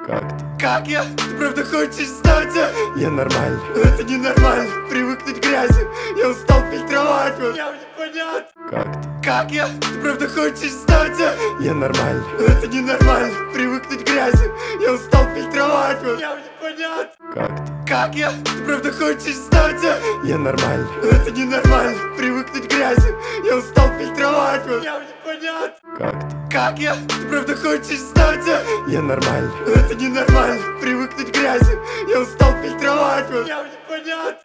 Как ты? Как я? Ты правда хочешь знать? Я нормально. Это ненормально, привыкнуть к грязи. Я устал фильтровать, мне непонятно. Как ты? Как я? Ты правда хочешь знать? Я нормально. Это ненормально, привыкнуть к грязи. Я устал фильтровать, мне непонятно. Как ты? Как я? Ты правда хочешь знать? Я нормально. Это ненормально, привыкнуть к грязи. Я устал фильтровать, мне непонятно. Как ты? Как я? Ты правда хочешь знать? Я нормально. Это ненормально, привыкнуть к грязи. Я устал фильтровать, мне непонятно.